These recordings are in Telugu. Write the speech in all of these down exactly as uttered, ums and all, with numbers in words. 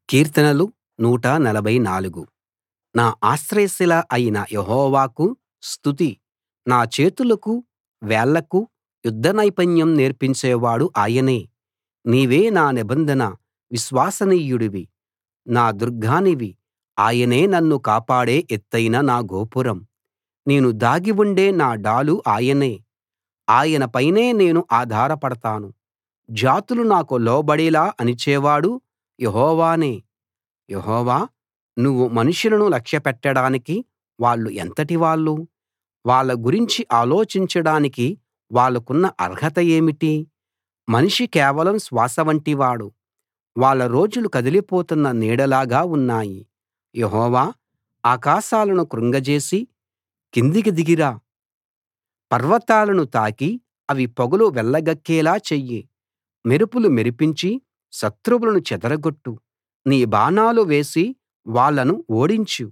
కీర్తనలు నూట నలభై నాలుగు నా ఆశ్రయశిల అయిన యెహోవాకు స్తుతి. నా చేతులకు వేళ్లకు యుద్ధ నైపుణ్యం నేర్పించేవాడు ఆయనే. నీవే నా నిబంధన విశ్వసనీయుడివి, నా దుర్గానివి. ఆయనే నన్ను కాపాడే ఎత్తయిన నా గోపురం. నేను దాగి ఉండే నా డాలు ఆయనే. ఆయన పైనే నేను ఆధారపడతాను. జాతులు నాకు లోబడేలా అణిచేవాడు యెహోవానే. యెహోవా, నువ్వు మనుషులను లక్ష్యపెట్టడానికి వాళ్ళు ఎంతటి వాళ్ళు? వాళ్ళ గురించి ఆలోచించడానికి వాళ్ళకున్న అర్హత ఏమిటి? మనిషి కేవలం శ్వాస వంటివాడు. వాళ్ళ రోజులు కదిలిపోతున్న నీడలాగా ఉన్నాయి. యెహోవా, ఆకాశాలను కృంగజేసి కిందికి దిగి రా. పర్వతాలను తాకి అవి పొగలు వెళ్ళగక్కేలా చెయ్యి. మెరుపులు మెరిపించి శత్రువులను చెదరగొట్టు. నీ బాణాలు వేసి వాళ్ళను ఓడించు.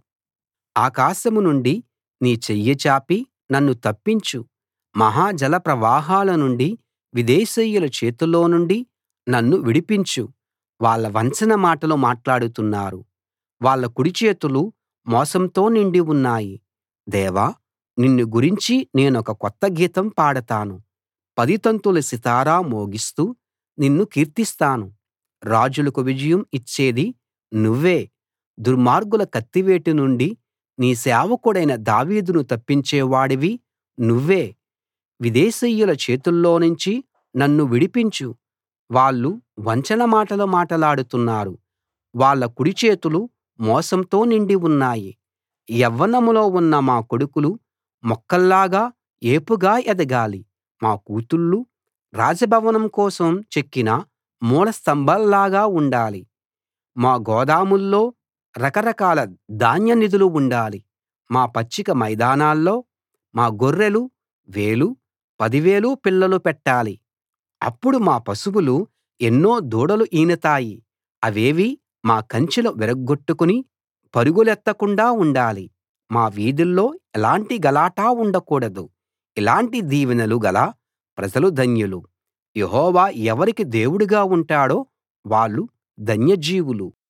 ఆకాశం నుండి నీ చెయ్యి చాపి నన్ను తప్పించు. మహా జలప్రవాహాల నుండి, విదేశీయుల చేతిలో నుండి నన్ను విడిపించు. వాళ్ళ వంచన మాటలు మాట్లాడుతున్నారు. వాళ్ళ కుడిచేతులు మోసంతో నిండి ఉన్నాయి. దేవా, నిన్ను గురించి నేనొక కొత్త గీతం పాడతాను. పది తంతుల సితారా మోగిస్తూ నిన్ను కీర్తిస్తాను. రాజులకు విజయం ఇచ్చేది నువ్వే. దుర్మార్గుల కత్తివేటు నుండి నీ సేవకుడైన దావీదును తప్పించేవాడివి నువ్వే. విదేశీయుల చేతుల్లోనుంచి నన్ను విడిపించు. వాళ్ళు వంచన మాటలు మాటలాడుతున్నారు. వాళ్ళ కుడిచేతులు మోసంతో నిండి ఉన్నాయి. యవ్వనంలో ఉన్న మా కొడుకులు మొక్కల్లాగా ఏపుగా ఎదగాలి. మా కూతుళ్ళు రాజభవనం కోసం చెక్కిన మూల స్తంభాల్లాగా ఉండాలి. మా గోదాముల్లో రకరకాల ధాన్య నిధులు ఉండాలి. మా పచ్చిక మైదానాల్లో మా గొర్రెలు వేలు, పదివేలు పిల్లలు పెట్టాలి. అప్పుడు మా పశువులు ఎన్నో దూడలు ఈనతాయి. అవేవీ మా కంచెలు విరగ్గొట్టుకుని పరుగులెత్తకుండా ఉండాలి. మా వీధుల్లో ఎలాంటి గలాటా ఉండకూడదు. ఇలాంటి దీవెనలు గల ప్రజలు ధన్యులు. యెహోవా ఎవరికి దేవుడుగా ఉంటాడో వాళ్ళు ధన్యజీవులు.